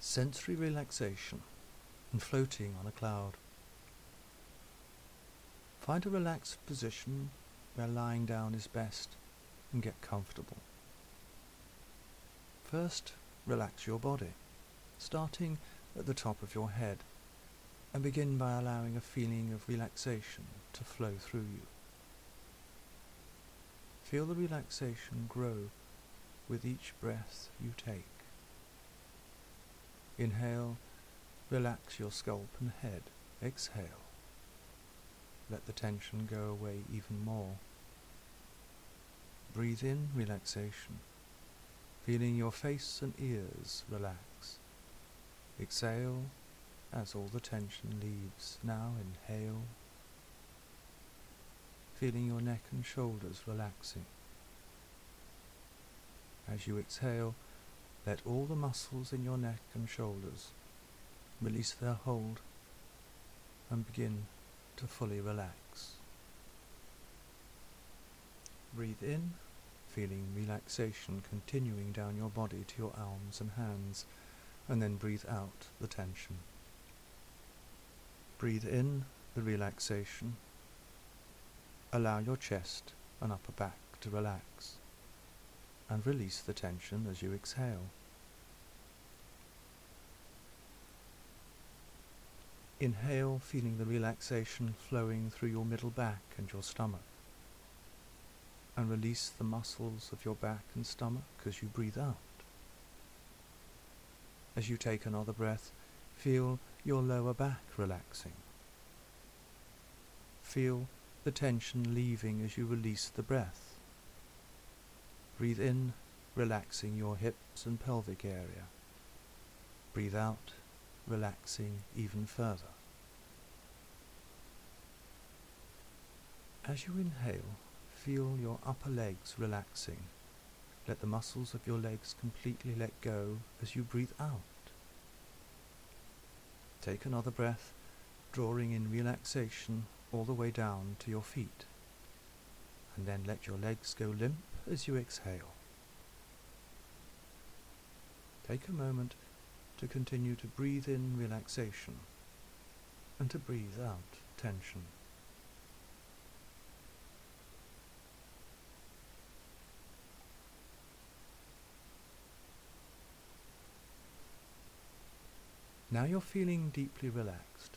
sensory relaxation and floating on a cloud. Find a relaxed position where lying down is best and get comfortable. First, relax your body, starting at the top of your head, and begin by allowing a feeling of relaxation to flow through you. Feel the relaxation grow with each breath you take. Inhale, relax your scalp and head. Exhale, let the tension go away even more. Breathe in relaxation, feeling your face and ears relax. Exhale as all the tension leaves. Now inhale, feeling your neck and shoulders relaxing. As you exhale, let all the muscles in your neck and shoulders release their hold and begin to fully relax. Breathe in, feeling relaxation continuing down your body to your arms and hands, and then breathe out the tension. Breathe in the relaxation. Allow your chest and upper back to relax, and release the tension as you exhale. Inhale, feeling the relaxation flowing through your middle back and your stomach, and release the muscles of your back and stomach as you breathe out. As you take another breath, feel your lower back relaxing. Feel the tension leaving as you release the breath. Breathe in, relaxing your hips and pelvic area. Breathe out, relaxing even further. As you inhale, feel your upper legs relaxing. Let the muscles of your legs completely let go as you breathe out. Take another breath, drawing in relaxation all the way down to your feet, and then let your legs go limp as you exhale. Take a moment to continue to breathe in relaxation and to breathe out tension. Now you're feeling deeply relaxed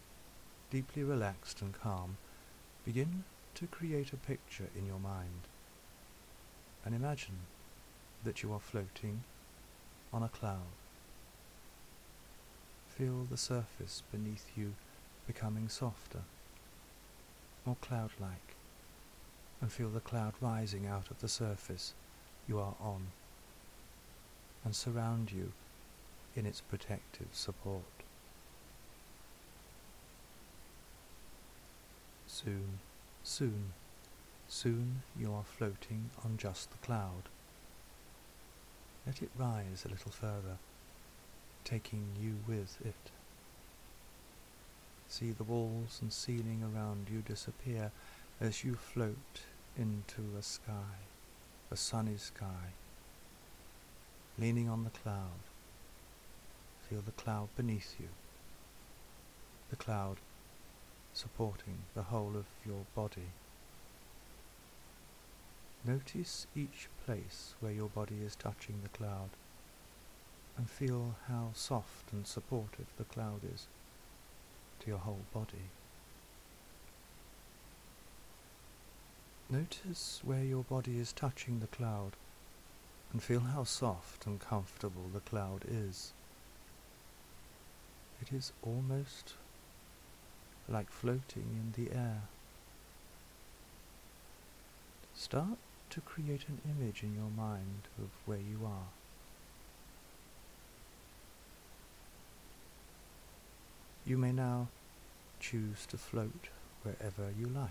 and calm. Begin to create a picture in your mind and imagine that you are floating on a cloud. Feel the surface beneath you becoming softer, more cloud-like, and feel the cloud rising out of the surface you are on and surround you in its protective support. Soon you are floating on just the cloud. Let it rise a little further, taking you with it. See the walls and ceiling around you disappear as you float into a sky, a sunny sky. Leaning on the cloud, feel the cloud beneath you, the cloud supporting the whole of your body. Notice each place where your body is touching the cloud, and feel how soft and supportive the cloud is to your whole body. Notice where your body is touching the cloud, and feel how soft and comfortable the cloud is. It is almost like floating in the air. Start to create an image in your mind of where you are. You may now choose to float wherever you like.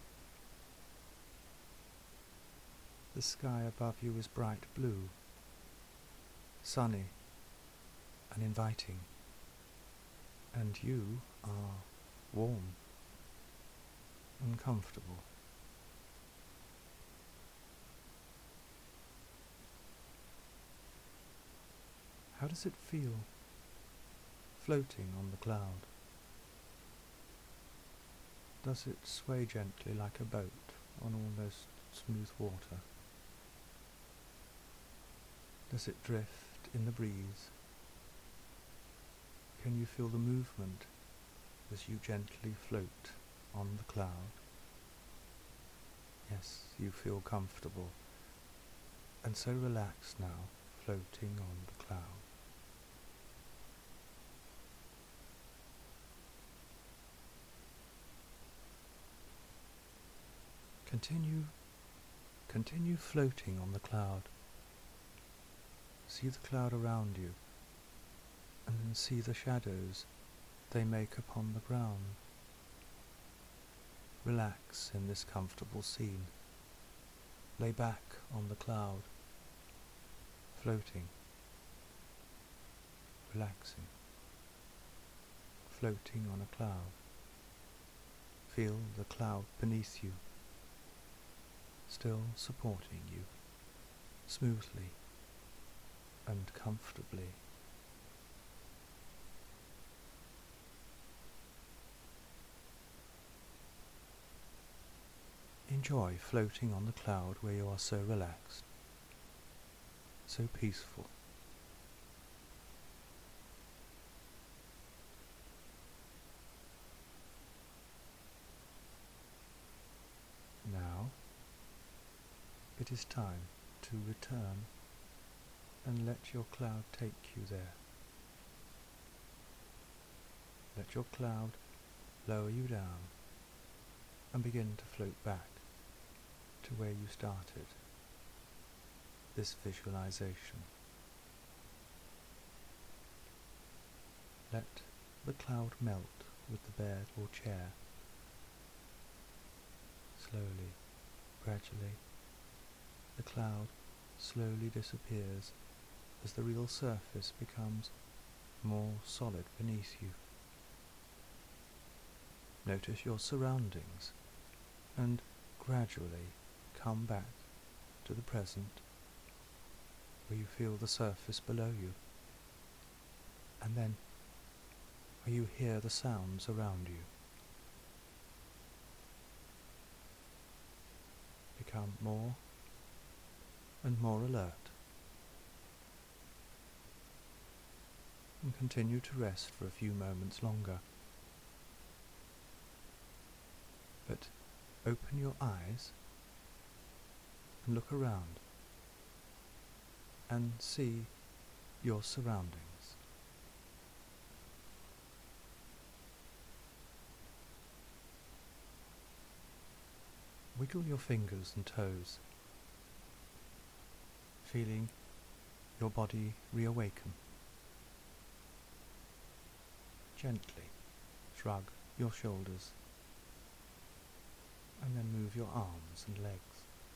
The sky above you is bright blue, sunny and inviting, and you are warm and comfortable. How does it feel floating on the cloud. Does it sway gently like a boat on almost smooth water? Does it drift in the breeze? Can you feel the movement as you gently float on the cloud? Yes, you feel comfortable and so relaxed now, floating on the cloud. Continue floating on the cloud. See the cloud around you, and then see the shadows they make upon the ground. Relax in this comfortable scene. Lay back on the cloud, floating, relaxing, floating on a cloud. Feel the cloud beneath you, still supporting you, smoothly and comfortably. Enjoy floating on the cloud where you are so relaxed, so peaceful. Now, it is time to return and let your cloud take you there. Let your cloud lower you down and begin to float back to where you started this visualization. Let the cloud melt with the bed or chair. Slowly, gradually, the cloud slowly disappears as the real surface becomes more solid beneath you. Notice your surroundings and gradually come back to the present, where you feel the surface below you, and then where you hear the sounds around you. Become more and more alert, and continue to rest for a few moments longer. But open your eyes and look around and see your surroundings. Wiggle your fingers and toes, feeling your body reawaken. Gently shrug your shoulders and then move your arms and legs.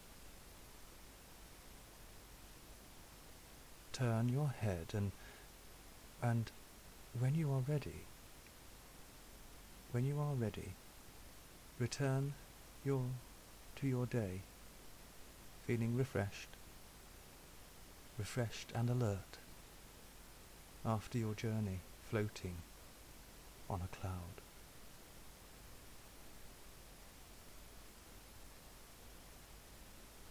Turn your head and when you are ready, return to your day, feeling refreshed and alert after your journey floating on a cloud.